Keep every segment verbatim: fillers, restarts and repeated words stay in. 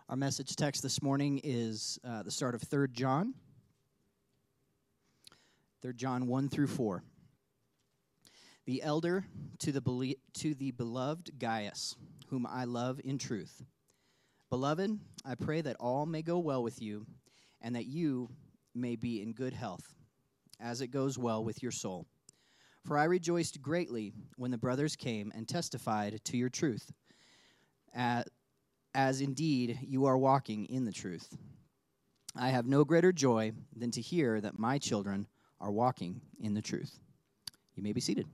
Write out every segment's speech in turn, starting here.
Our message text this morning is uh, the start of Third John. Third John one through four. The elder to the bele- to the beloved Gaius, whom I love in truth. Beloved, I pray that all may go well with you, and that you may be in good health, as it goes well with your soul. For I rejoiced greatly when the brothers came and testified to your truth, as, as indeed you are walking in the truth. I have no greater joy than to hear that my children are walking in the truth. You may be seated.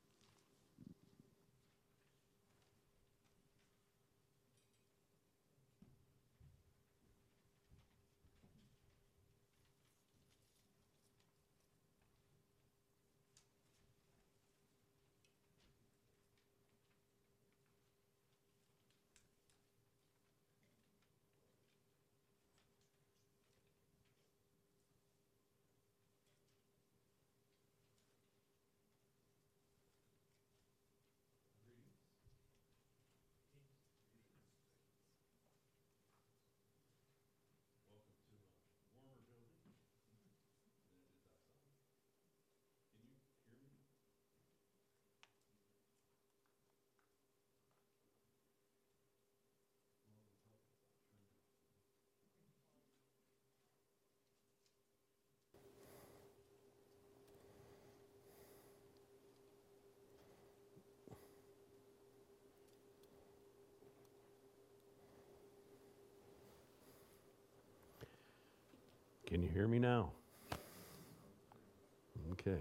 Can you hear me now? Okay.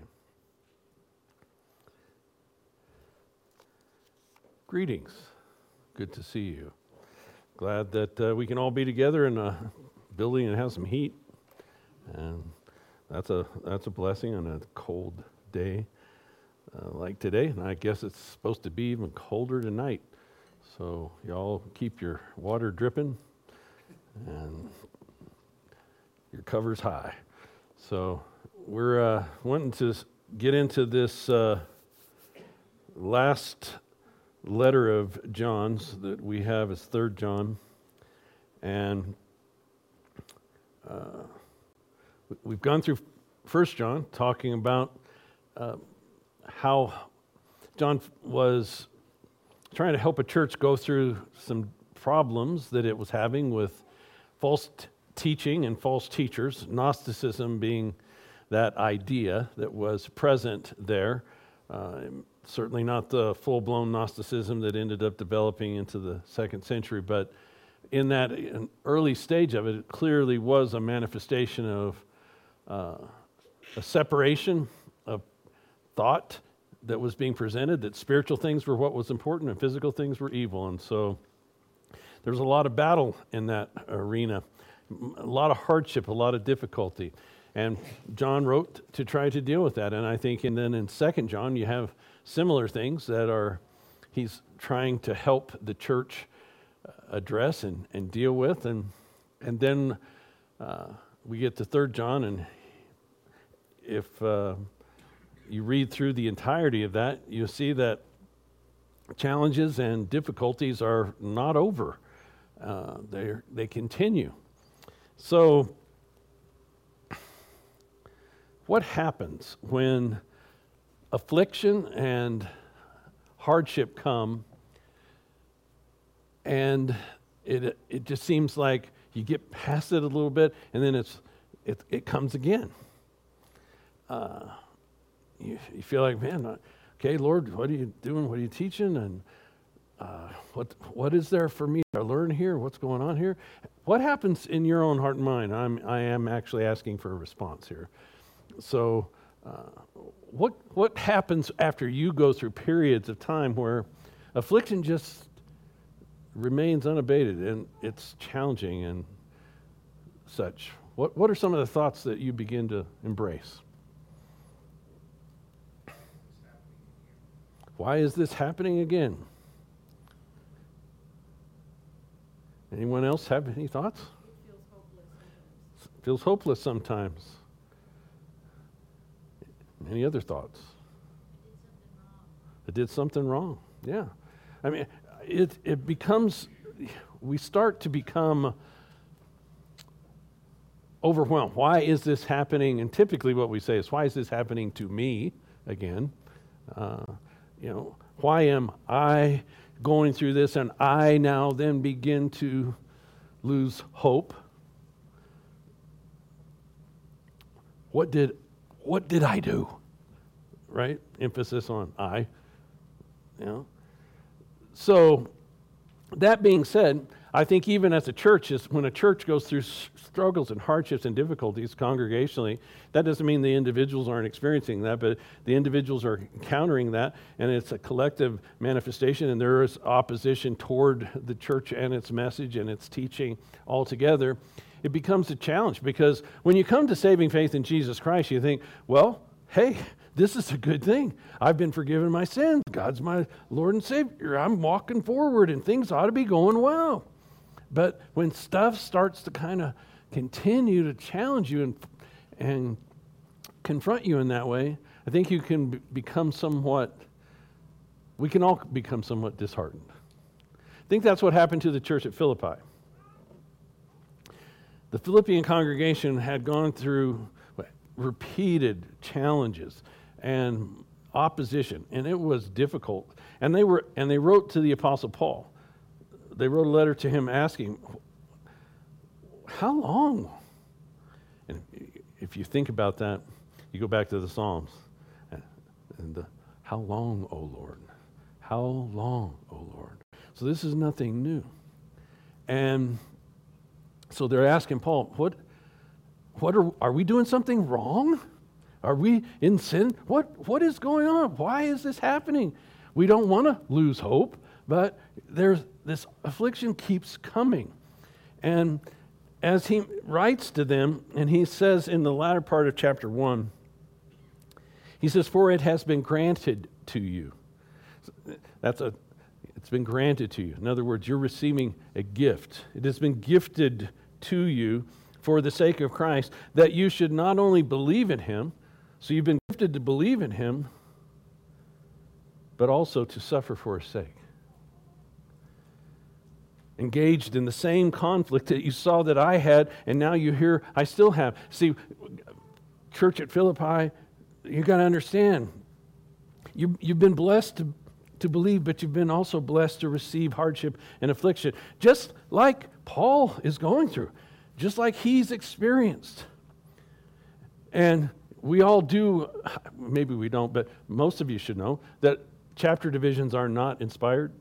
Greetings. Good to see you. Glad that uh, we can all be together in a building and have some heat. And that's a that's a blessing on a cold day uh, like today. And I guess it's supposed to be even colder tonight. So y'all keep your water dripping and your cover's high. So we're uh, wanting to get into this uh, last letter of John's that we have as Third John, and uh, we've gone through First John talking about uh, how John was trying to help a church go through some problems that it was having with false t- teaching and false teachers, Gnosticism being that idea that was present there. Uh, certainly not the full-blown Gnosticism that ended up developing into the second century, but in that an early stage of it, it clearly was a manifestation of uh, a separation of thought that was being presented, that spiritual things were what was important and physical things were evil. And so there was a lot of battle in that arena. A lot of hardship, a lot of difficulty. And John wrote to try to deal with that. And I think, and then in Second John, you have similar things that are, he's trying to help the church address and, and deal with. And and then uh, we get to Third John, and if uh, you read through the entirety of that, you see that challenges and difficulties are not over. Uh, they they continue. So, what happens when affliction and hardship come, and it it just seems like you get past it a little bit, and then it's it it comes again. Uh, you you feel like, man, okay, Lord, what are you doing? What are you teaching? And uh, what what is there for me to learn here? What's going on here? What happens in your own heart and mind? I'm, I am actually asking for a response here. So uh, what what happens after you go through periods of time where affliction just remains unabated and it's challenging and such? What what are some of the thoughts that you begin to embrace? Why is this happening again? Anyone else have any thoughts? It feels hopeless sometimes. Feels hopeless sometimes. Any other thoughts? It did something wrong. It did something wrong. Yeah. I mean, it it becomes, we start to become overwhelmed. Why is this happening? And typically what we say is, why is this happening to me again? Uh, you know, why am I going through this? And I now then begin to lose hope. What did, what did I do? Right? Emphasis on I. You know? So, that being said, I think even as a church, is when a church goes through struggles and hardships and difficulties congregationally, that doesn't mean the individuals aren't experiencing that, but the individuals are encountering that, and it's a collective manifestation, and there is opposition toward the church and its message and its teaching altogether. It becomes a challenge, because when you come to saving faith in Jesus Christ, you think, well, hey, this is a good thing. I've been forgiven my sins. God's my Lord and Savior. I'm walking forward, and things ought to be going well. But when stuff starts to kind of continue to challenge you and and confront you in that way, I think you can b- become somewhat, we can all become somewhat disheartened. I think that's what happened to the church at Philippi. The Philippian congregation had gone through what, repeated challenges and opposition, and it was difficult. And they were, and they wrote to the Apostle Paul. They wrote a letter to him asking, how long? And if you think about that, you go back to the Psalms. And, and the, how long, O Lord? How long, O Lord? So this is nothing new. And so they're asking Paul, what, what are, are we doing something wrong? Are we in sin? What, what is going on? Why is this happening? We don't want to lose hope, but there's this affliction keeps coming. And as he writes to them, and he says in the latter part of chapter one, he says, for it has been granted to you. That's a, it's been granted to you. In other words, you're receiving a gift. It has been gifted to you for the sake of Christ, that you should not only believe in him, so you've been gifted to believe in him, but also to suffer for his sake. Engaged in the same conflict that you saw that I had, and now you hear I still have. See, church at Philippi, you got to understand, you, you've been blessed to, to believe, but you've been also blessed to receive hardship and affliction, just like Paul is going through, just like he's experienced. And we all do, maybe we don't, but most of you should know that chapter divisions are not inspired,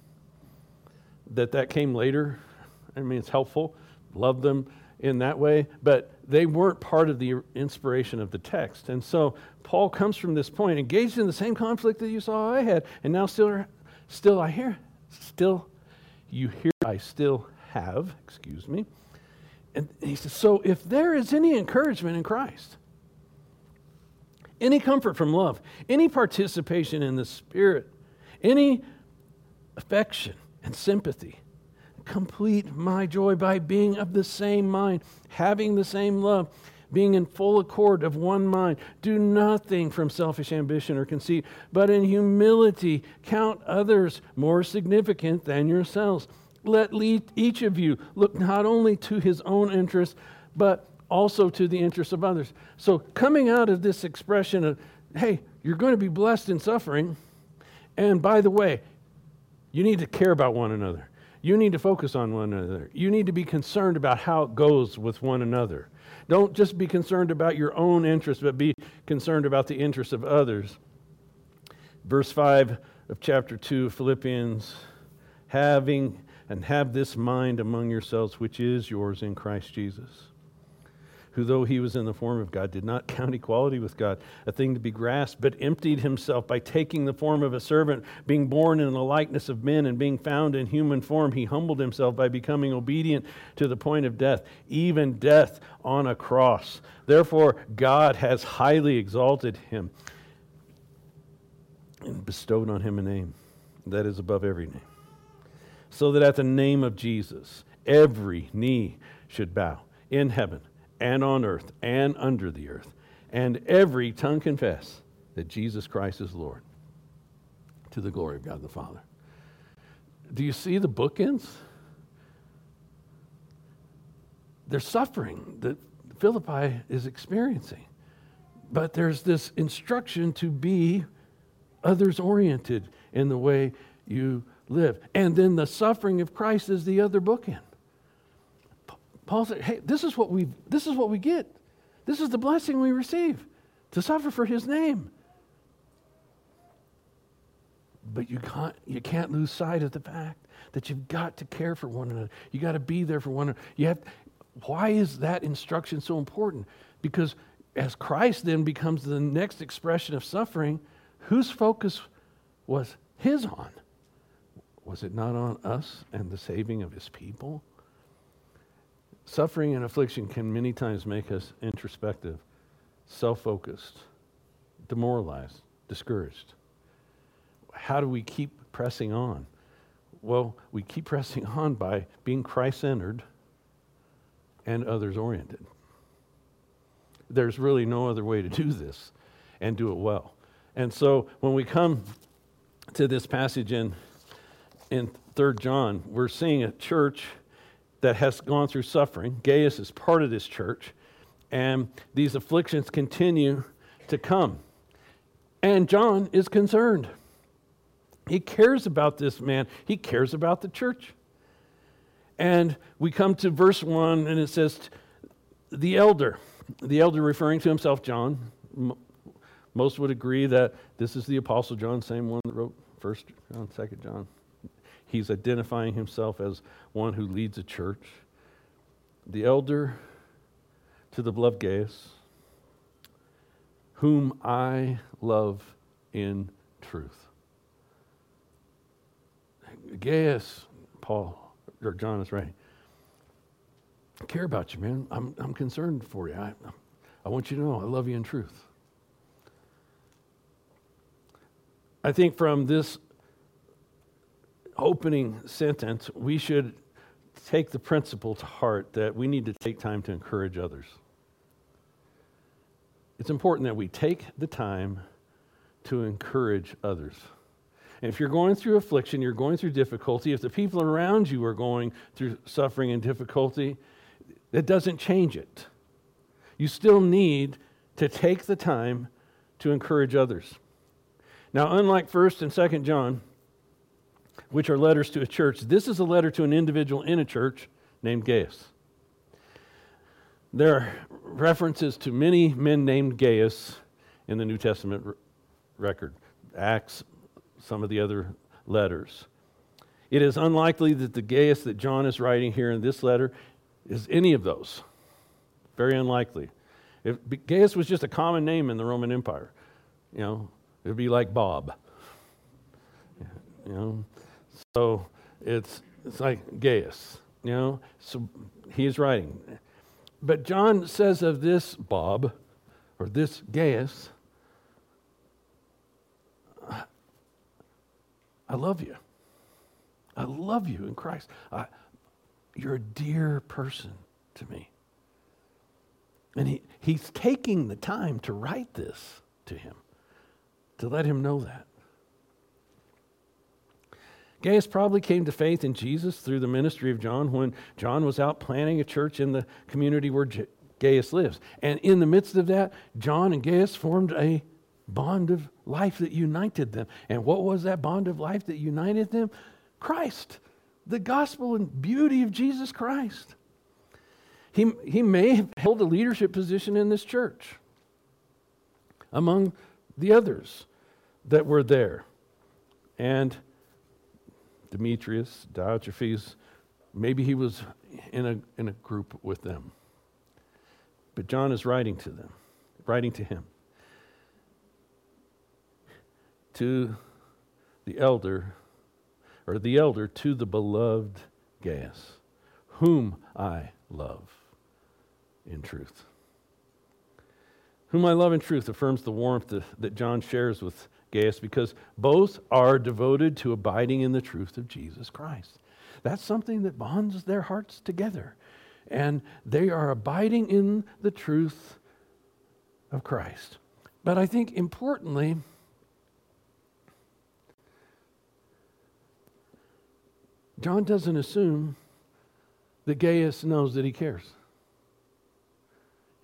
that that came later. I mean, it's helpful, love them in that way, but they weren't part of the inspiration of the text. And so Paul comes from this point, engaged in the same conflict that you saw I had, and now still, still I hear, still, you hear I still have, excuse me. And he says, so if there is any encouragement in Christ, any comfort from love, any participation in the Spirit, any affection and sympathy, complete my joy by being of the same mind, having the same love, being in full accord of one mind. Do nothing from selfish ambition or conceit, but in humility count others more significant than yourselves. Let each of you look not only to his own interest, but also to the interests of others. So coming out of this expression of, hey, you're going to be blessed in suffering, and by the way, you need to care about one another. You need to focus on one another. You need to be concerned about how it goes with one another. Don't just be concerned about your own interests, but be concerned about the interests of others. Verse five of chapter two of Philippians, having and have this mind among yourselves, which is yours in Christ Jesus, who though he was in the form of God, did not count equality with God a thing to be grasped, but emptied himself by taking the form of a servant, being born in the likeness of men, and being found in human form, he humbled himself by becoming obedient to the point of death, even death on a cross. Therefore, God has highly exalted him and bestowed on him a name that is above every name, so that at the name of Jesus, every knee should bow in heaven and on earth and under the earth, and every tongue confess that Jesus Christ is Lord, to the glory of God the Father. Do you see the bookends? there's suffering that Philippi is experiencing. But there's this instruction to be others-oriented in the way you live. And then the suffering of Christ is the other bookend. Paul said, hey, this is what we this is what we get. This is the blessing we receive, to suffer for his name. But you can't, you can't lose sight of the fact that you've got to care for one another. You got to be there for one another. You have, why is that instruction so important? Because as Christ then becomes the next expression of suffering, whose focus was his on? Was it not on us and the saving of his people? Suffering and affliction can many times make us introspective, self-focused, demoralized, discouraged. How do we keep pressing on? Well, we keep pressing on by being Christ-centered and others-oriented. There's really no other way to do this and do it well. And so when we come to this passage in, in Third John, we're seeing a church that has gone through suffering. Gaius is part of this church, and these afflictions continue to come. And John is concerned. He cares about this man. He cares about the church. And we come to verse one, and it says, the elder, the elder referring to himself, John. Most would agree that this is the Apostle John, same one that wrote First John, Second John. He's identifying himself as one who leads a church. The elder to the beloved Gaius, whom I love in truth. Gaius, Paul, or John is right. I care about you, man. I'm I'm concerned for you. I, I want you to know I love you in truth. I think from this opening sentence, we should take the principle to heart that we need to take time to encourage others. It's important that we take the time to encourage others. And if you're going through affliction, you're going through difficulty, if the people around you are going through suffering and difficulty, that doesn't change it. You still need to take the time to encourage others. Now, unlike First and Second John, which are letters to a church, this is a letter to an individual in a church named Gaius. There are references to many men named Gaius in the New Testament r- record, Acts, some of the other letters. It is unlikely that the Gaius that John is writing here in this letter is any of those. Very unlikely. If Gaius was just a common name in the Roman Empire, you know, it would be like Bob. You know, so it's it's like Gaius, you know. So he is writing. But John says of this Bob, or this Gaius, I love you. I love you in Christ. I, you're a dear person to me. And he, he's taking the time to write this to him, to let him know that. Gaius probably came to faith in Jesus through the ministry of John when John was out planting a church in the community where J- Gaius lives. And in the midst of that, John and Gaius formed a bond of life that united them. And what was that bond of life that united them? Christ, the gospel and beauty of Jesus Christ. He, he may have held a leadership position in this church among the others that were there. And Demetrius, Diotrephes, maybe he was in a in a group with them. But John is writing to them, writing to him. To the elder, or the elder to the beloved Gaius, whom I love in truth. Whom I love in truth affirms the warmth that John shares with Gaius, because both are devoted to abiding in the truth of Jesus Christ. That's something that bonds their hearts together. And they are abiding in the truth of Christ. But I think importantly, John doesn't assume that Gaius knows that he cares.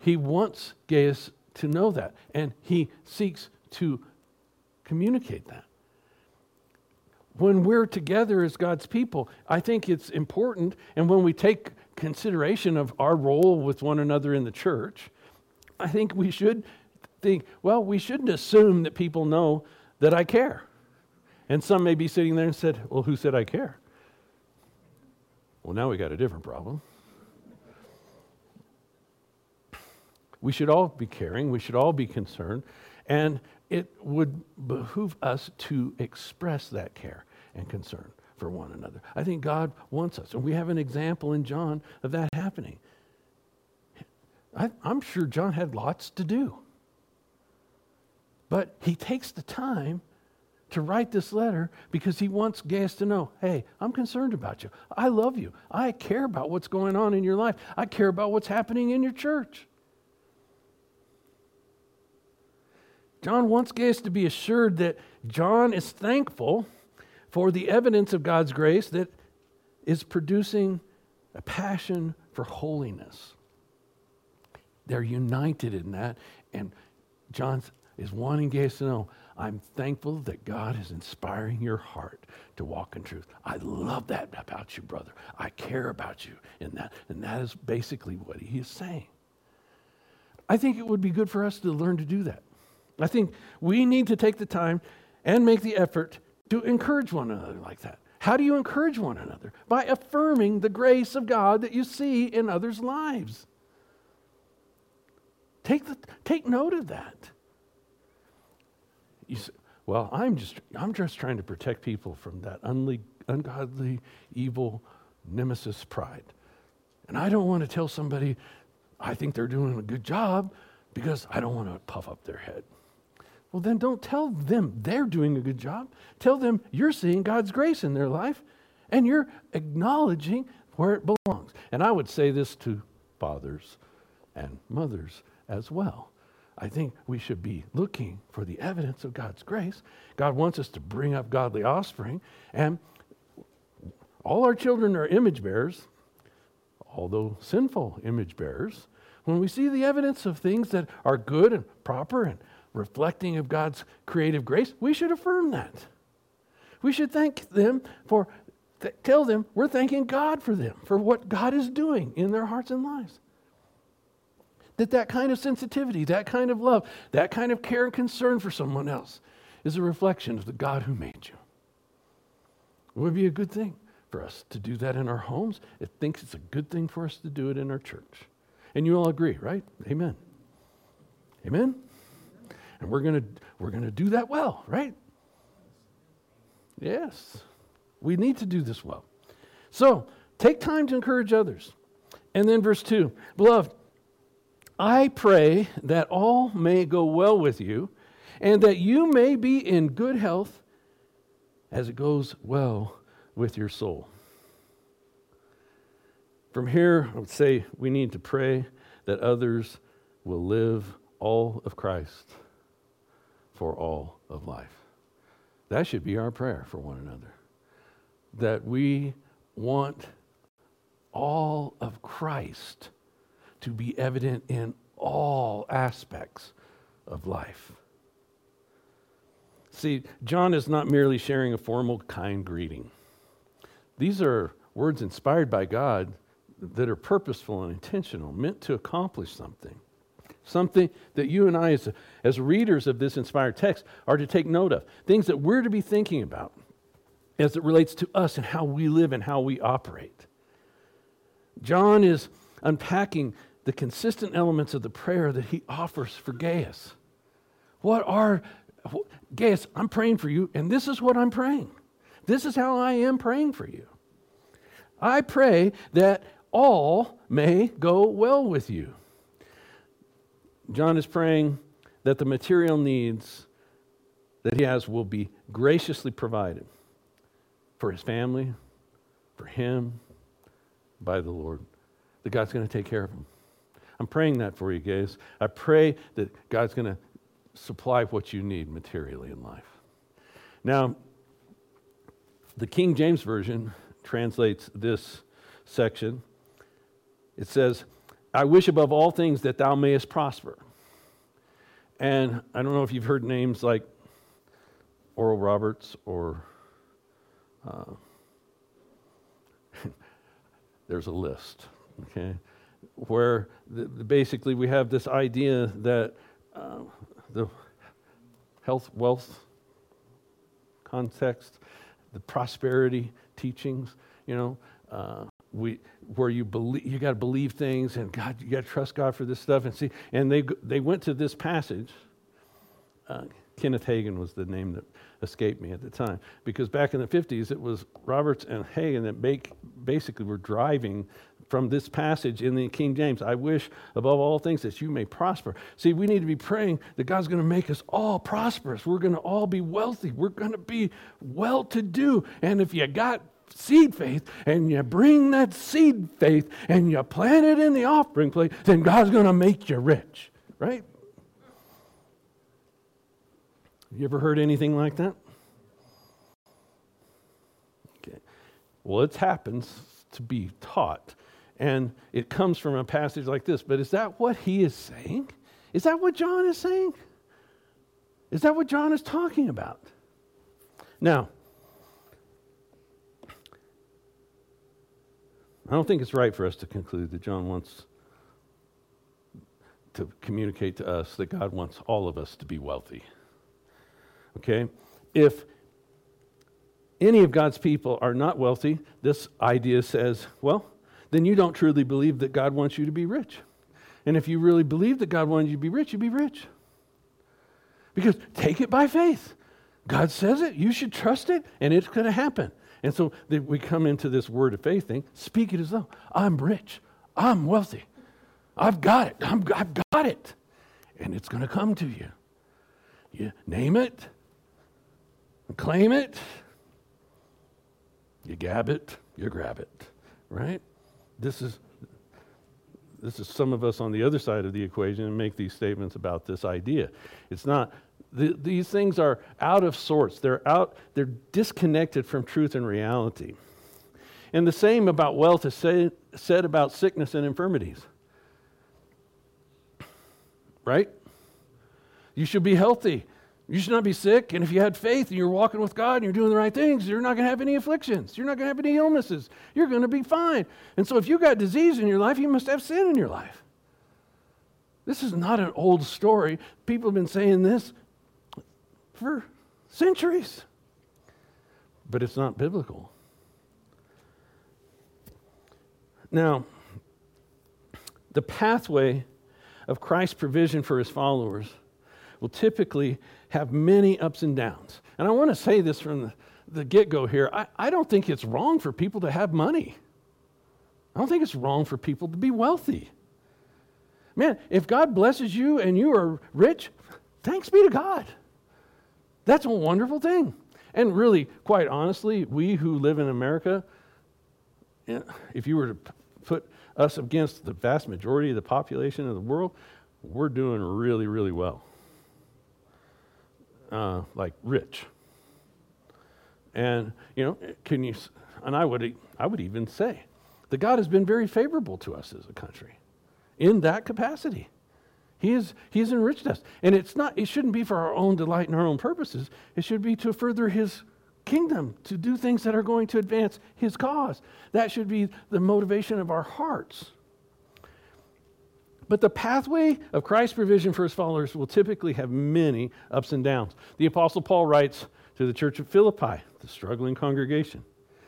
He wants Gaius to know that, and he seeks to communicate that. When we're together as God's people, I think it's important, and when we take consideration of our role with one another in the church, I think we should think, well, we shouldn't assume that people know that I care. And some may be sitting there and said, well, who said I care? Well, now we got a different problem. We should all be caring. We should all be concerned. And it would behoove us to express that care and concern for one another. I think God wants us. And we have an example in John of that happening. I, I'm sure John had lots to do. But he takes the time to write this letter because he wants Gaius to know, hey, I'm concerned about you. I love you. I care about what's going on in your life. I care about what's happening in your church. John wants Gaius to be assured that John is thankful for the evidence of God's grace that is producing a passion for holiness. They're united in that, and John is wanting Gaius to know, I'm thankful that God is inspiring your heart to walk in truth. I love that about you, brother. I care about you in that. And that is basically what he is saying. I think it would be good for us to learn to do that. I think we need to take the time and make the effort to encourage one another like that. How do you encourage one another? By affirming the grace of God that you see in others' lives. Take the, take note of that. You say, well, I'm just I'm just trying to protect people from that unle- ungodly, evil nemesis pride. And I don't want to tell somebody I think they're doing a good job because I don't want to puff up their head. Well, then don't tell them they're doing a good job. Tell them you're seeing God's grace in their life and you're acknowledging where it belongs. And I would say this to fathers and mothers as well. I think we should be looking for the evidence of God's grace. God wants us to bring up godly offspring, and all our children are image bearers, although sinful image bearers. When we see the evidence of things that are good and proper and reflecting of God's creative grace, we should affirm that. We should thank them for, th- tell them we're thanking God for them, for what God is doing in their hearts and lives. That that kind of sensitivity, that kind of love, that kind of care and concern for someone else is a reflection of the God who made you. It would be a good thing for us to do that in our homes. It thinks it's a good thing for us to do it in our church. And you all agree, right? Amen. Amen? And we're going to we're going to do that well, right? Yes. We need to do this well. So, take time to encourage others. And then verse two, beloved, I pray that all may go well with you, and that you may be in good health as it goes well with your soul. From here, I would say we need to pray that others will live all of Christ for all of life. That should be our prayer for one another. That we want all of Christ to be evident in all aspects of life. See, John is not merely sharing a formal, kind greeting. These are words inspired by God that are purposeful and intentional, meant to accomplish something. Something that you and I, as, as readers of this inspired text, are to take note of. Things that we're to be thinking about as it relates to us and how we live and how we operate. John is unpacking the consistent elements of the prayer that he offers for Gaius. What are, Gaius, I'm praying for you, and this is what I'm praying. This is how I am praying for you. I pray that all may go well with you. John is praying that the material needs that he has will be graciously provided for his family, for him, by the Lord. That God's going to take care of him. I'm praying that for you, guys. I pray that God's going to supply what you need materially in life. Now, the King James Version translates this section. It says, I wish above all things that thou mayest prosper. And I don't know if you've heard names like Oral Roberts or uh, there's a list, okay, where the, the basically we have this idea that uh, the health, wealth context, the prosperity teachings, you know, uh, we where you believe you got to believe things, and God, you got to trust God for this stuff, and see. And they they went to this passage. Uh, Kenneth Hagin was the name that escaped me at the time, because back in the fifties it was Roberts and Hagin that make, basically were driving from this passage in the King James. I wish above all things that you may prosper. See, we need to be praying that God's going to make us all prosperous. We're going to all be wealthy. We're going to be well-to-do. And if you got seed faith and you bring that seed faith and you plant it in the offering plate, then God's going to make you rich, right? You ever heard anything like that? Okay. Well, it happens to be taught, and it comes from a passage like this. But is that what he is saying? Is that what John is saying? Is that what John is talking about? Now, I don't think it's right for us to conclude that John wants to communicate to us that God wants all of us to be wealthy. Okay? If any of God's people are not wealthy, this idea says, well, then you don't truly believe that God wants you to be rich. And if you really believe that God wanted you to be rich, you'd be rich. Because take it by faith. God says it, you should trust it, and it's going to happen. And so we come into this word of faith thing, speak it as though, I'm rich, I'm wealthy, I've got it, I'm, I've got it. And it's going to come to you. You name it, claim it, you gab it, you grab it, right? This is this is some of us on the other side of the equation and make these statements about this idea. It's not, th- these things are out of sorts. They're out, they're disconnected from truth and reality. And the same about wealth is say, said about sickness and infirmities. Right? You should be healthy. You should not be sick, and if you had faith and you're walking with God and you're doing the right things, you're not going to have any afflictions. You're not going to have any illnesses. You're going to be fine. And so if you got disease in your life, you must have sin in your life. This is not an old story. People have been saying this for centuries. But it's not biblical. Now, the pathway of Christ's provision for his followers will typically have many ups and downs. And I want to say this from the, the get-go here. I, I don't think it's wrong for people to have money. I don't think it's wrong for people to be wealthy. Man, if God blesses you and you are rich, thanks be to God. That's a wonderful thing. And really, quite honestly, we who live in America, if you were to put us against the vast majority of the population of the world, we're doing really, really well. Uh, like rich. And, you know, can you, and I would, I would even say that God has been very favorable to us as a country in that capacity. He is, he has enriched us. And it's not, it shouldn't be for our own delight and our own purposes. It should be to further his kingdom, to do things that are going to advance his cause. That should be the motivation of our hearts. But the pathway of Christ's provision for his followers will typically have many ups and downs. The Apostle Paul writes to the church of Philippi, the struggling congregation.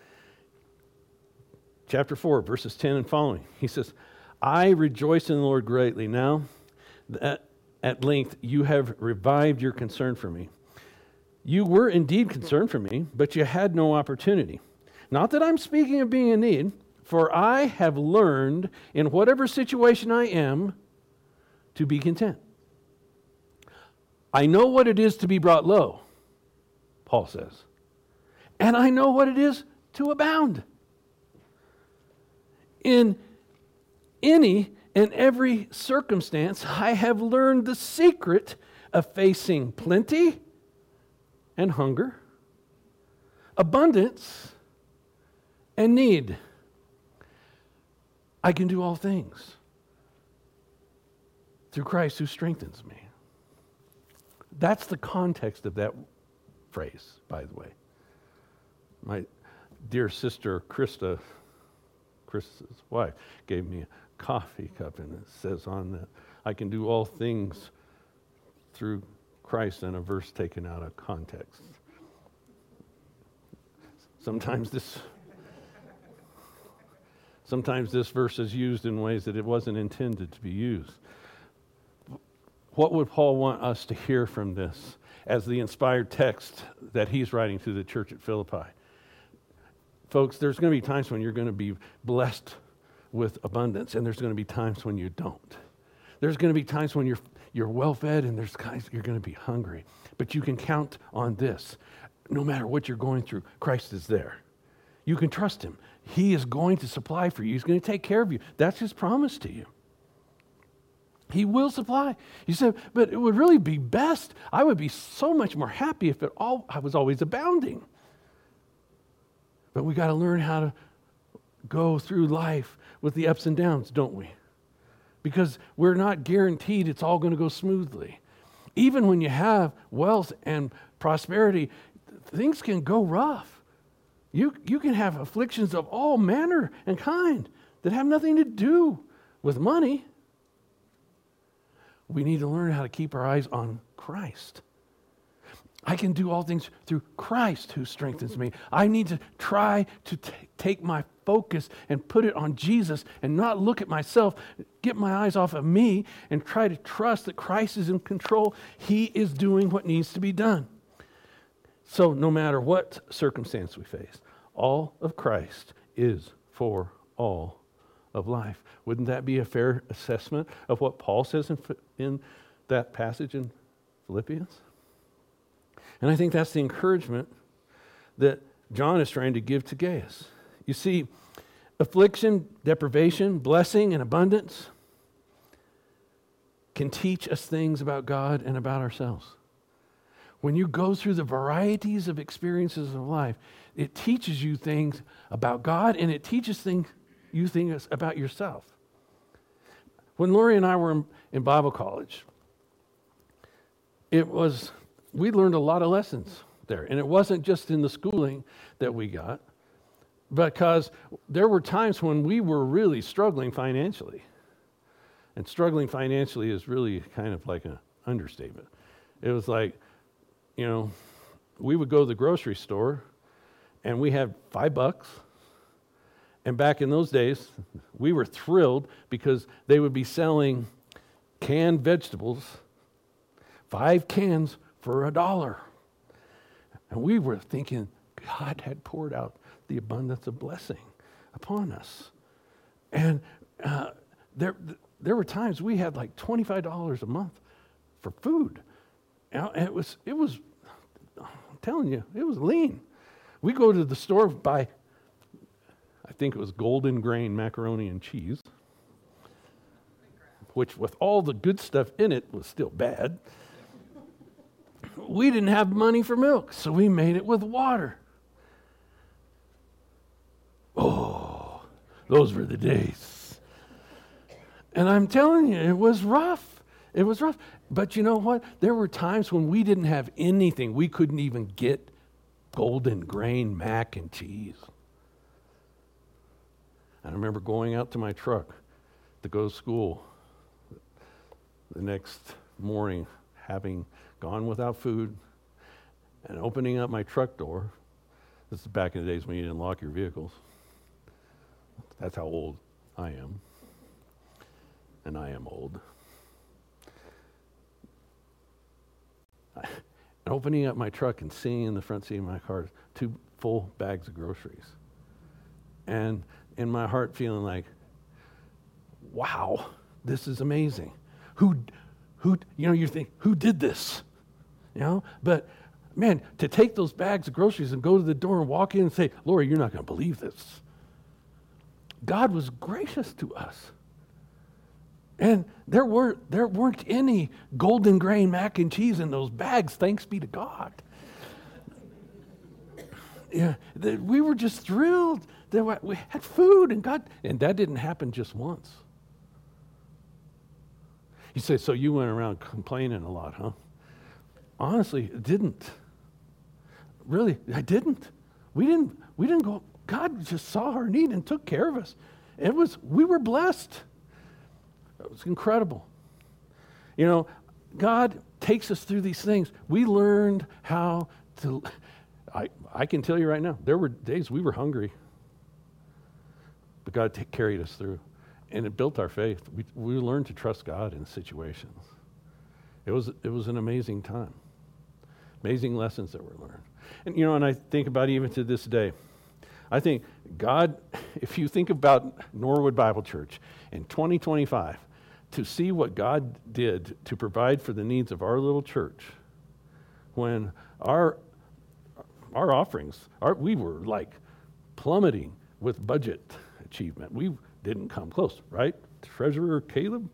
Chapter four, verses ten and following. He says, I rejoice in the Lord greatly now that at length you have revived your concern for me. You were indeed concerned for me, but you had no opportunity. Not that I'm speaking of being in need, for I have learned in whatever situation I am to be content. I know what it is to be brought low, Paul says, and I know what it is to abound. In any and every circumstance, I have learned the secret of facing plenty and hunger, abundance and need. I can do all things through Christ who strengthens me. That's the context of that phrase, by the way. My dear sister Krista, Krista's wife, gave me a coffee cup, and it says on that, I can do all things through Christ, and a verse taken out of context. Sometimes this sometimes this verse is used in ways that it wasn't intended to be used. What would Paul want us to hear from this as the inspired text that he's writing to the church at Philippi? Folks, there's going to be times when you're going to be blessed with abundance, and there's going to be times when you don't. There's going to be times when you're you're well-fed, and there's times you're going to be hungry. But you can count on this. No matter what you're going through, Christ is there. You can trust him. He is going to supply for you. He's going to take care of you. That's his promise to you. He will supply. You said, but it would really be best. I would be so much more happy if it all I was always abounding. But we got to learn how to go through life with the ups and downs, don't we? Because we're not guaranteed it's all going to go smoothly. Even when you have wealth and prosperity, things can go rough. You, you can have afflictions of all manner and kind that have nothing to do with money. We need to learn how to keep our eyes on Christ. I can do all things through Christ who strengthens me. I need to try to t- take my focus and put it on Jesus and not look at myself, get my eyes off of me, and try to trust that Christ is in control. He is doing what needs to be done. So no matter what circumstance we face, all of Christ is for all of life. Wouldn't that be a fair assessment of what Paul says in, in that passage in Philippians? And I think that's the encouragement that John is trying to give to Gaius. You see, affliction, deprivation, blessing, and abundance can teach us things about God and about ourselves. When you go through the varieties of experiences of life, it teaches you things about God, and it teaches things you things about yourself. When Lori and I were in, in Bible college, it was we learned a lot of lessons there. And it wasn't just in the schooling that we got, because there were times when we were really struggling financially. And struggling financially is really kind of like an understatement. It was like, you know, we would go to the grocery store and we had five bucks. And back in those days, we were thrilled because they would be selling canned vegetables, five cans for a dollar. And we were thinking God had poured out the abundance of blessing upon us. And uh, there there were times we had like twenty-five dollars a month for food. And it was, it was, I'm telling you, it was lean. We go to the store, buy, I think it was Golden Grain macaroni and cheese, which with all the good stuff in it was still bad. We didn't have money for milk, so we made it with water. Oh, those were the days. And I'm telling you, it was rough. It was rough. But you know what? There were times when we didn't have anything. We couldn't even get Golden Grain mac and cheese. I remember going out to my truck to go to school the next morning, having gone without food, and opening up my truck door. This is back in the days when you didn't lock your vehicles. That's how old I am. And I am old. And opening up my truck and seeing in the front seat of my car two full bags of groceries. And in my heart feeling like, wow, this is amazing. Who, who, you know, you think, who did this? You know, but man, to take those bags of groceries and go to the door and walk in and say, Lori, you're not going to believe this. God was gracious to us. And there weren't, there weren't any Golden Grain mac and cheese in those bags, thanks be to God. Yeah, the, we were just thrilled that we had food, and God, and that didn't happen just once. You say, so you went around complaining a lot, huh? Honestly, it didn't. Really, I didn't. We didn't, we didn't go, God just saw our need and took care of us. It was, we were blessed. It was incredible. You know, God takes us through these things. We learned how to, I, I can tell you right now, there were days we were hungry, but God t- carried us through, and it built our faith. We, we learned to trust God in situations. It was, it was an amazing time, amazing lessons that were learned. And, you know, and I think about even to this day, I think God, if you think about Norwood Bible Church in twenty twenty-five, to see what God did to provide for the needs of our little church, when our our offerings, our, we were like plummeting with budget achievement. We didn't come close, right? Treasurer Caleb?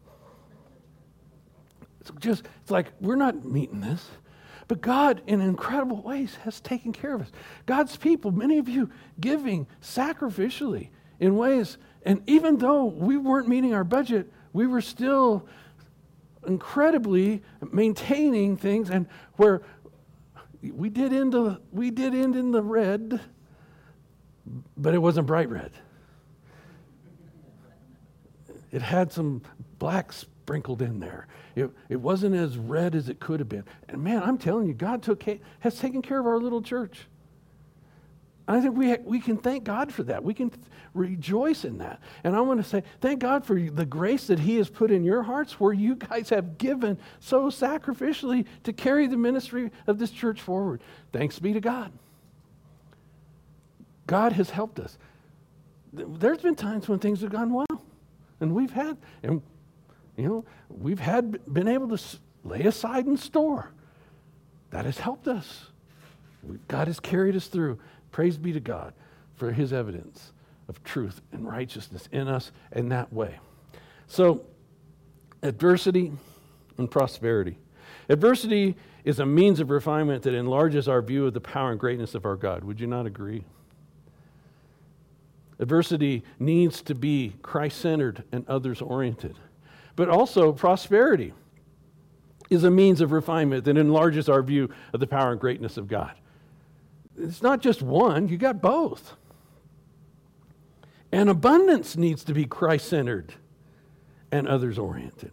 It's just, it's like, we're not meeting this. But God, in incredible ways, has taken care of us. God's people, many of you, giving sacrificially in ways, and even though we weren't meeting our budget, we were still incredibly maintaining things, and where we did end the, we did end in the red, but it wasn't bright red. It had some black sprinkled in there. It, it wasn't as red as it could have been. And man, I'm telling you, God took has taken care of our little church. I think we ha- we can thank God for that. We can th- rejoice in that. And I want to say, thank God for the grace that He has put in your hearts, where you guys have given so sacrificially to carry the ministry of this church forward. Thanks be to God. God has helped us. There's been times when things have gone well, and we've had, and you know, we've had been able to lay aside and store. That has helped us. God has carried us through. Praise be to God for His evidence of truth and righteousness in us in that way. So, adversity and prosperity. Adversity is a means of refinement that enlarges our view of the power and greatness of our God. Would you not agree? Adversity needs to be Christ-centered and others-oriented. But also, prosperity is a means of refinement that enlarges our view of the power and greatness of God. It's not just one, you got both. And abundance needs to be Christ-centered and others-oriented.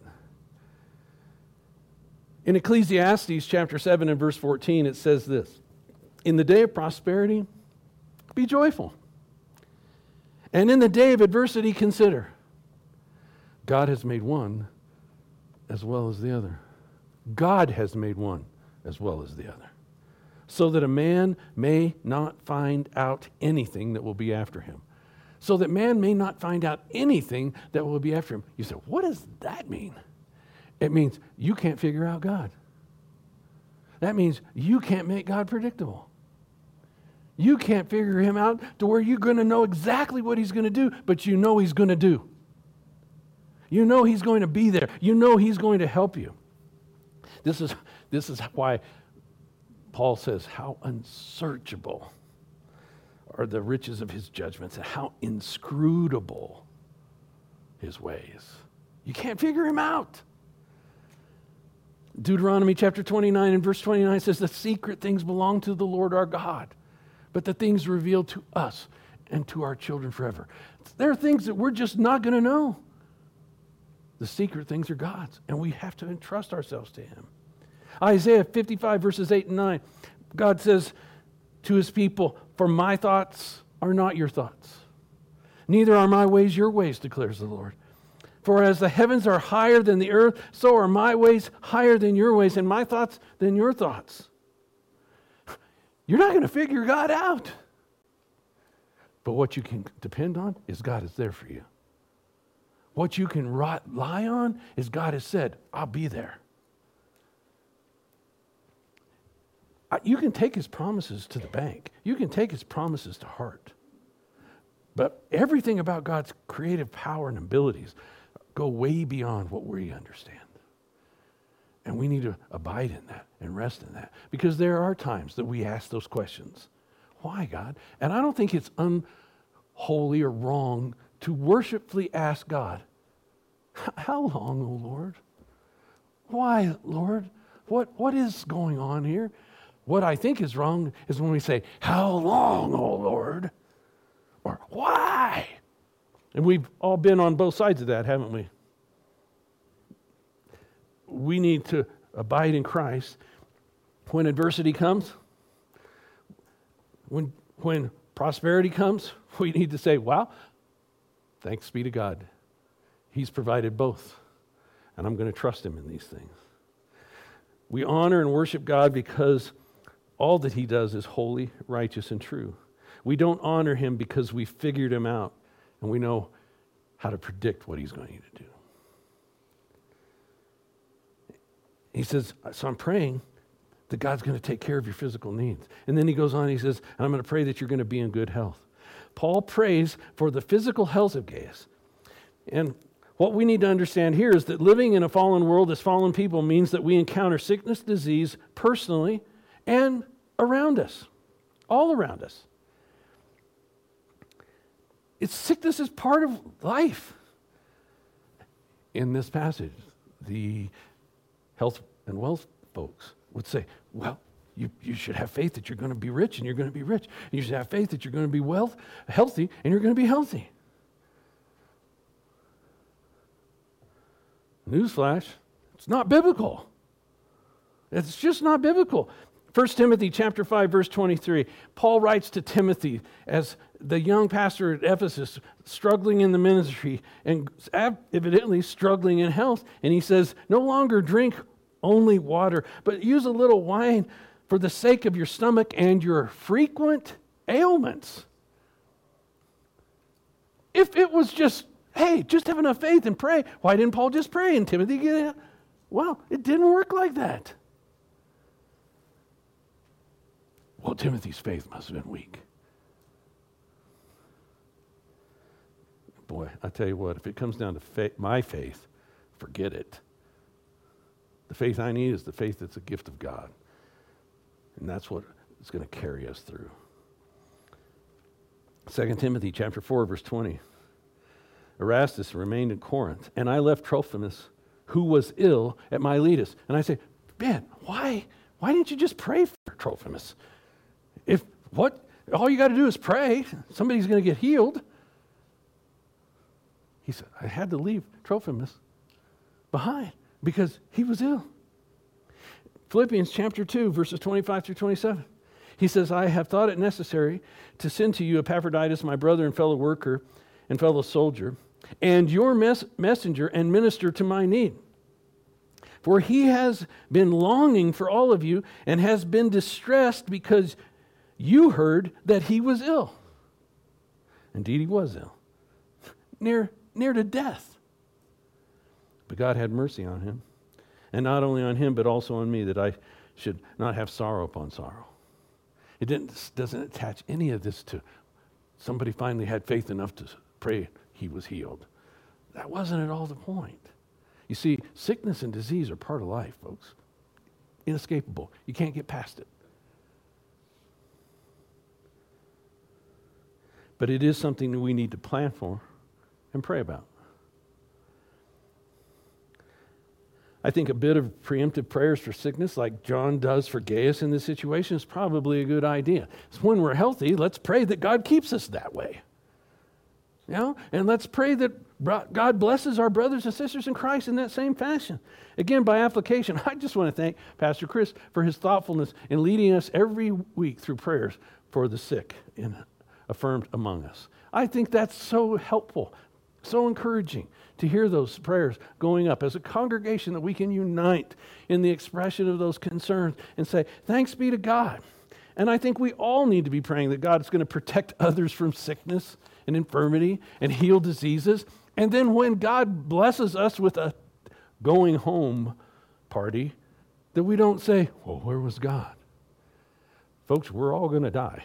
In Ecclesiastes chapter seven and verse fourteen, it says this: in the day of prosperity, be joyful. And in the day of adversity, consider, God has made one as well as the other. God has made one as well as the other, so that a man may not find out anything that will be after him. So that man may not find out anything that will be after him. You say, what does that mean? It means you can't figure out God. That means you can't make God predictable. You can't figure Him out to where you're going to know exactly what He's going to do, but you know He's going to do. You know He's going to be there. You know He's going to help you. This is, this is why Paul says, how unsearchable are the riches of His judgments, and how inscrutable His ways. You can't figure Him out. Deuteronomy chapter twenty-nine and verse twenty-nine says, the secret things belong to the Lord our God, but the things revealed to us and to our children forever. There are things that we're just not going to know. The secret things are God's, and we have to entrust ourselves to Him. Isaiah fifty-five verses eight and nine, God says to His people, for my thoughts are not your thoughts, neither are my ways your ways, declares the Lord. For as the heavens are higher than the earth, so are my ways higher than your ways, and my thoughts than your thoughts. You're not going to figure God out. But what you can depend on is God is there for you. What you can rely on is God has said, I'll be there. You can take His promises to the bank. You can take His promises to heart. But everything about God's creative power and abilities go way beyond what we understand. And we need to abide in that and rest in that. Because there are times that we ask those questions. Why, God? And I don't think it's unholy or wrong to worshipfully ask God, how long, O Lord? Why, Lord? What, what is going on here? What I think is wrong is when we say, how long, oh Lord? Or why? And we've all been on both sides of that, haven't we? We need to abide in Christ. When adversity comes, when, when prosperity comes, we need to say, wow, thanks be to God. He's provided both, and I'm going to trust him in these things. We honor and worship God because all that he does is holy, righteous, and true. We don't honor him because we figured him out and we know how to predict what he's going to do. He says, so I'm praying that God's going to take care of your physical needs. And then he goes on, he says, and I'm going to pray that you're going to be in good health. Paul prays for the physical health of Gaius. And what we need to understand here is that living in a fallen world as fallen people means that we encounter sickness, disease, personally, and around us, all around us. It's sickness is part of life. In this passage, the health and wealth folks would say, well, you, you should have faith that you're going to be rich and you're going to be rich. You should have faith that you're going to be wealth, healthy and you're going to be healthy. Newsflash, it's not biblical. It's just not biblical. First Timothy chapter five, verse twenty-three, Paul writes to Timothy as the young pastor at Ephesus, struggling in the ministry and evidently struggling in health. And he says, no longer drink only water, but use a little wine for the sake of your stomach and your frequent ailments. If it was just, hey, just have enough faith and pray, why didn't Paul just pray and Timothy get it? Well, it didn't work like that. Well, Timothy's faith must have been weak. Boy, I tell you what, if it comes down to faith, my faith, forget it. The faith I need is the faith that's a gift of God. And that's what is going to carry us through. Second Timothy chapter four, verse twenty. Erastus remained in Corinth, and I left Trophimus, who was ill, at Miletus. And I say, Ben, why, why didn't you just pray for Trophimus? If what all you got to do is pray, somebody's going to get healed. He said, I had to leave Trophimus behind because he was ill. Philippians chapter two, verses twenty-five through twenty-seven. He says, I have thought it necessary to send to you Epaphroditus, my brother and fellow worker and fellow soldier, and your mes- messenger and minister to my need. For he has been longing for all of you and has been distressed because you heard that he was ill. Indeed, he was ill, near, near to death. But God had mercy on him, and not only on him, but also on me, that I should not have sorrow upon sorrow. It didn't, doesn't attach any of this to somebody finally had faith enough to pray he was healed. That wasn't at all the point. You see, sickness and disease are part of life, folks. Inescapable. You can't get past it. But it is something that we need to plan for and pray about. I think a bit of preemptive prayers for sickness, like John does for Gaius in this situation, is probably a good idea. So when we're healthy, let's pray that God keeps us that way. You know? And let's pray that God blesses our brothers and sisters in Christ in that same fashion. Again, by application, I just want to thank Pastor Chris for his thoughtfulness in leading us every week through prayers for the sick and affirmed among us. I think that's so helpful, so encouraging to hear those prayers going up as a congregation, that we can unite in the expression of those concerns and say, thanks be to God. And I think we all need to be praying that God is going to protect others from sickness and infirmity and heal diseases. And then when God blesses us with a going home party, that we don't say, well, where was God? Folks, we're all going to die.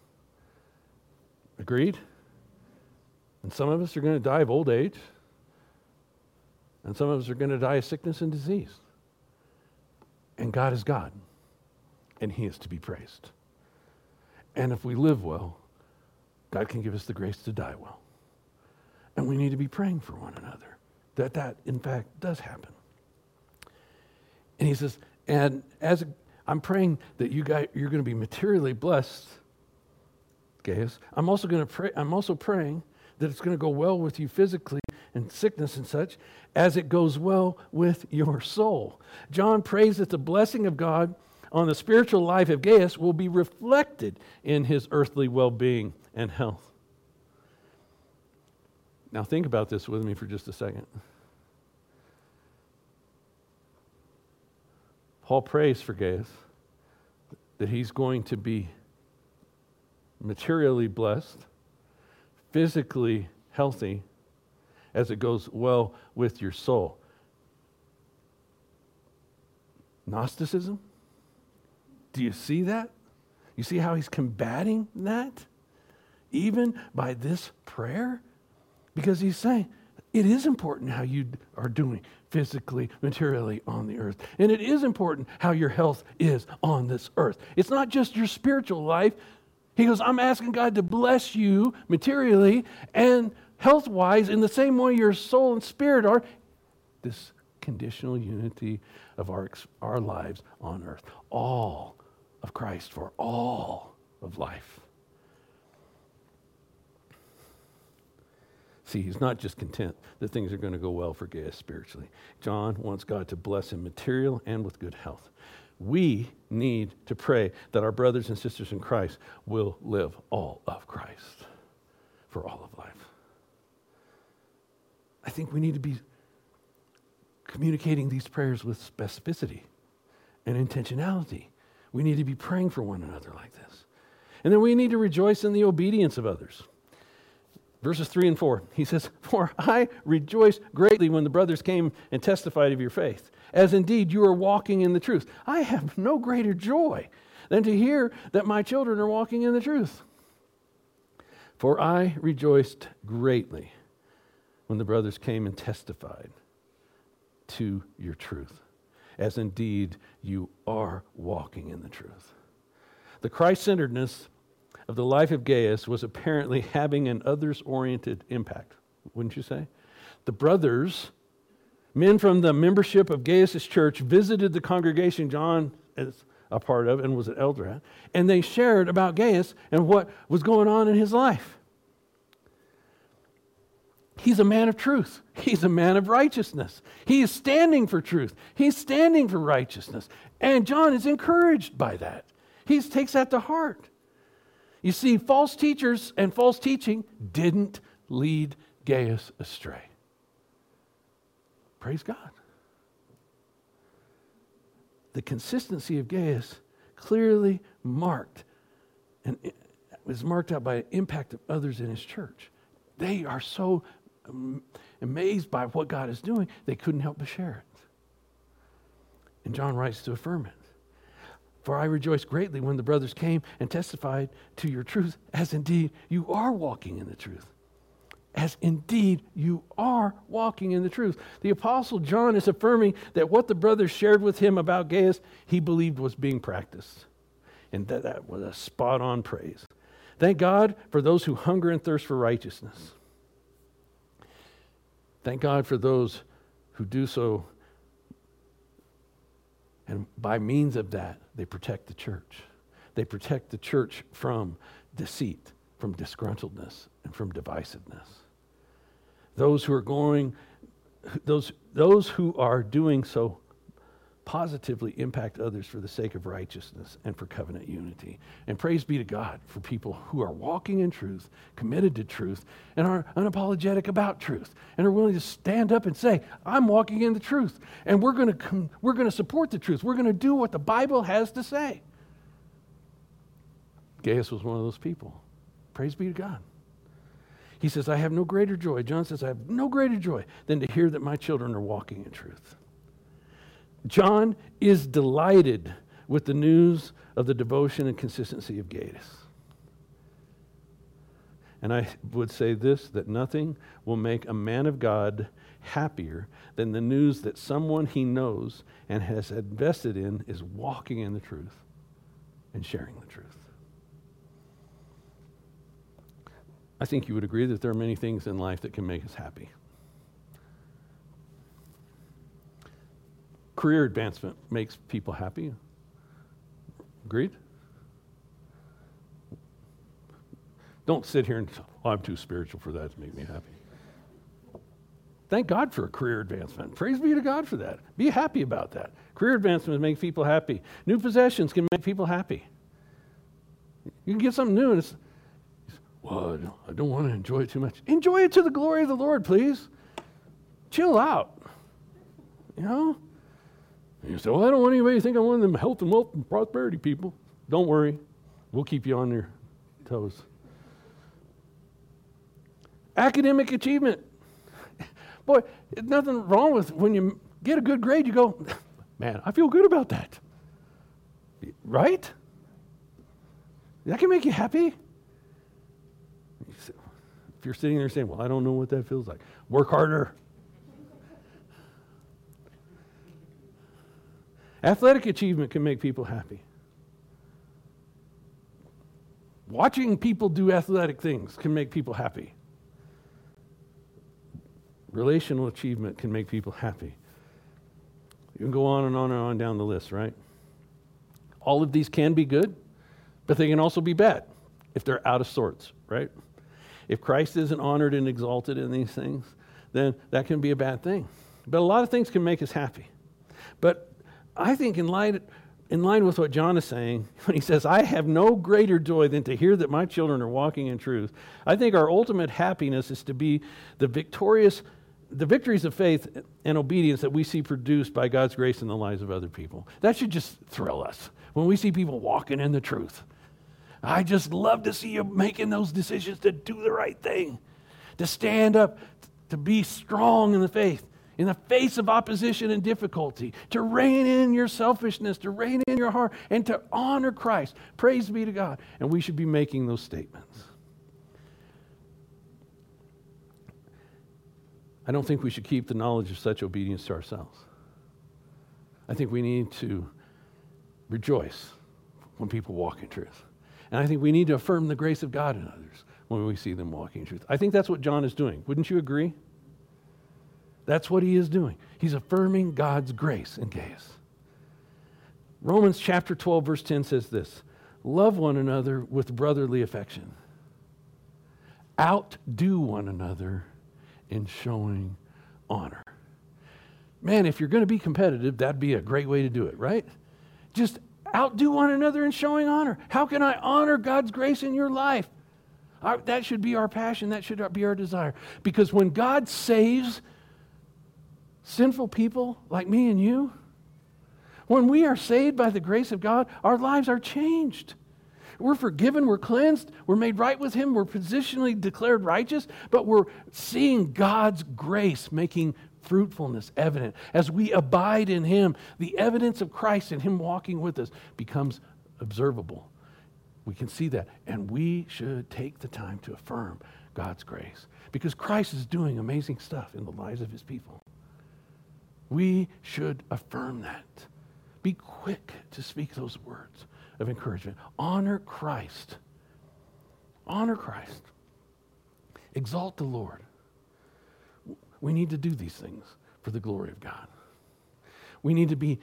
Agreed? And some of us are going to die of old age. And some of us are going to die of sickness and disease. And God is God. And he is to be praised. And if we live well, God can give us the grace to die well. And we need to be praying for one another that that, in fact, does happen. And he says, and as I'm praying that you guys, you're going to be materially blessed, Gaius, I'm also going to pray, I'm also praying that it's going to go well with you physically and sickness and such, as it goes well with your soul. John prays that the blessing of God on the spiritual life of Gaius will be reflected in his earthly well-being and health. Now think about this with me for just a second. Paul prays for Gaius that he's going to be materially blessed, physically healthy, as it goes well with your soul. Gnosticism? Do you see that? You see how he's combating that? Even by this prayer? Because he's saying, it is important how you are doing physically, materially on the earth. And it is important how your health is on this earth. It's not just your spiritual life. He goes, I'm asking God to bless you materially and health-wise in the same way your soul and spirit are. This conditional unity of our, our lives on earth. All of Christ for all of life. See, he's not just content that things are going to go well for Gaius spiritually. John wants God to bless him material and with good health. We need to pray that our brothers and sisters in Christ will live all of Christ for all of life. I think we need to be communicating these prayers with specificity and intentionality. We need to be praying for one another like this. And then we need to rejoice in the obedience of others. Verses three and four, he says, for I rejoiced greatly when the brothers came and testified of your faith, as indeed you are walking in the truth. I have no greater joy than to hear that my children are walking in the truth. For I rejoiced greatly when the brothers came and testified to your truth, as indeed you are walking in the truth. The Christ-centeredness of the life of Gaius was apparently having an others-oriented impact, wouldn't you say? The brothers, men from the membership of Gaius' church, visited the congregation John is a part of and was an elder at, and they shared about Gaius and what was going on in his life. He's a man of truth. He's a man of righteousness. He is standing for truth. He's standing for righteousness. And John is encouraged by that. He takes that to heart. You see, false teachers and false teaching didn't lead Gaius astray. Praise God. The consistency of Gaius clearly marked, and it was marked out by an impact of others in his church. They are so amazed by what God is doing, they couldn't help but share it. And John writes to affirm it. For I rejoice greatly when the brothers came and testified to your truth, as indeed you are walking in the truth. As indeed you are walking in the truth. The Apostle John is affirming that what the brothers shared with him about Gaius, he believed was being practiced. And that, that was a spot-on praise. Thank God for those who hunger and thirst for righteousness. Thank God for those who do so. And by means of that, they protect the church. They protect the church from deceit, from disgruntledness, and from divisiveness. Those who are going, those, those who are doing so positively impact others for the sake of righteousness and for covenant unity. And praise be to God for people who are walking in truth, committed to truth, and are unapologetic about truth, and are willing to stand up and say, I'm walking in the truth, and we're going to we're going to support the truth. We're going to do what the Bible has to say. Gaius was one of those people. Praise be to God. He says, I have no greater joy. John says, I have no greater joy than to hear that my children are walking in truth. John is delighted with the news of the devotion and consistency of Gaius. And I would say this, that nothing will make a man of God happier than the news that someone he knows and has invested in is walking in the truth and sharing the truth. I think you would agree that there are many things in life that can make us happy. career advancement makes people happy. Agreed? Don't sit here and say, oh, I'm too spiritual for that to make me happy. Thank God for a career advancement. Praise be to God for that. Be happy about that. Career advancement makes people happy. New possessions can make people happy. You can get something new and it's, well, I don't, I don't want to enjoy it too much. Enjoy it to the glory of the Lord, please. Chill out. You know? And you say, well, I don't want anybody to think I'm one of them health and wealth and prosperity people. Don't worry. We'll keep you on your toes. Academic achievement. Boy, there's nothing wrong with when you get a good grade, you go, man, I feel good about that. Right? That can make you happy. If you're sitting there saying, well, I don't know what that feels like, work harder. Athletic achievement can make people happy. Watching people do athletic things can make people happy. Relational achievement can make people happy. You can go on and on and on down the list, right? All of these can be good, but they can also be bad if they're out of sorts, right? If Christ isn't honored and exalted in these things, then that can be a bad thing. But a lot of things can make us happy. But I think in line, in line with what John is saying, when he says, I have no greater joy than to hear that my children are walking in truth, I think our ultimate happiness is to be the victorious, the victories of faith and obedience that we see produced by God's grace in the lives of other people. That should just thrill us when we see people walking in the truth. I just love to see you making those decisions to do the right thing, to stand up, to be strong in the faith, in the face of opposition and difficulty, to rein in your selfishness, to rein in your heart, and to honor Christ. Praise be to God. And we should be making those statements. I don't think we should keep the knowledge of such obedience to ourselves. I think we need to rejoice when people walk in truth. And I think we need to affirm the grace of God in others when we see them walking in truth. I think that's what John is doing. Wouldn't you agree? That's what he is doing. He's affirming God's grace in Gaius. Romans chapter twelve, verse ten says this, love one another with brotherly affection. Outdo one another in showing honor. Man, if you're going to be competitive, that'd be a great way to do it, right? Just outdo one another in showing honor. How can I honor God's grace in your life? Our, that should be our passion. That should be our desire. Because when God saves sinful people like me and you, when we are saved by the grace of God, our lives are changed. We're forgiven, we're cleansed, we're made right with Him, we're positionally declared righteous, but we're seeing God's grace making fruitfulness evident. As we abide in Him, the evidence of Christ and Him walking with us becomes observable. We can see that, and we should take the time to affirm God's grace because Christ is doing amazing stuff in the lives of His people. We should affirm that. Be quick to speak those words of encouragement. Honor Christ. Honor Christ. Exalt the Lord. We need to do these things for the glory of God. We need to be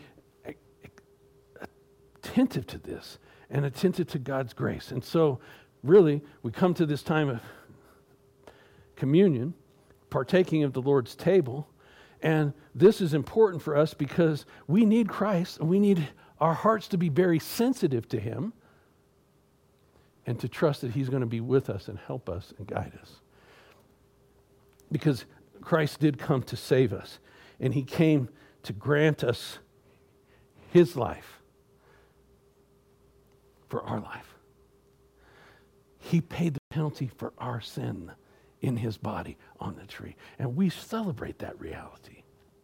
attentive to this and attentive to God's grace. And so, really, we come to this time of communion, partaking of the Lord's table, and this is important for us because we need Christ and we need our hearts to be very sensitive to Him and to trust that He's going to be with us and help us and guide us. Because Christ did come to save us, and He came to grant us His life for our life. He paid the penalty for our sin in His body on the tree, and we celebrate that reality.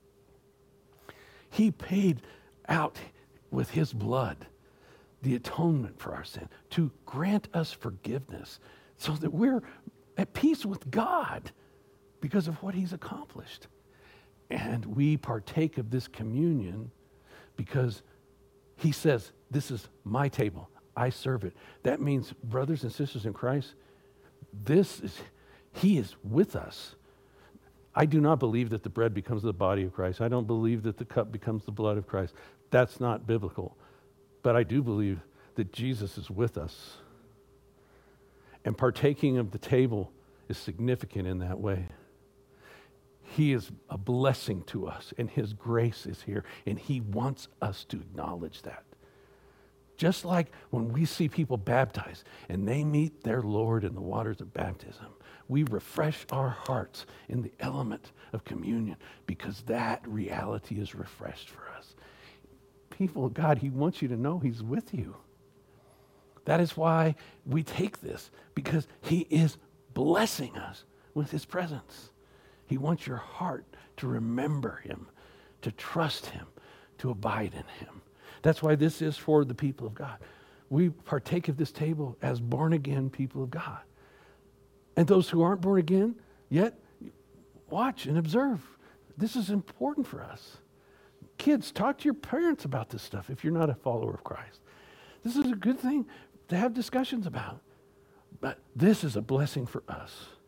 He paid out with His blood the atonement for our sin to grant us forgiveness so that we're at peace with God because of what He's accomplished. And we partake of this communion because He says, this is my table. I serve it. That means, brothers and sisters in Christ, this is, He is with us. I do not believe that the bread becomes the body of Christ. I don't believe that the cup becomes the blood of Christ. That's not biblical. But I do believe that Jesus is with us. And partaking of the table is significant in that way. He is a blessing to us, and his grace is here, and he wants us to acknowledge that. Just like when we see people baptized and they meet their Lord in the waters of baptism, we refresh our hearts in the element of communion because that reality is refreshed for us. People of God, he wants you to know he's with you. That is why we take this, because he is blessing us with his presence. He wants your heart to remember him, to trust him, to abide in him. That's why this is for the people of God. We partake of this table as born-again people of God. And those who aren't born again yet, watch and observe. This is important for us. Kids, talk to your parents about this stuff if you're not a follower of Christ. This is a good thing to have discussions about. But this is a blessing for us.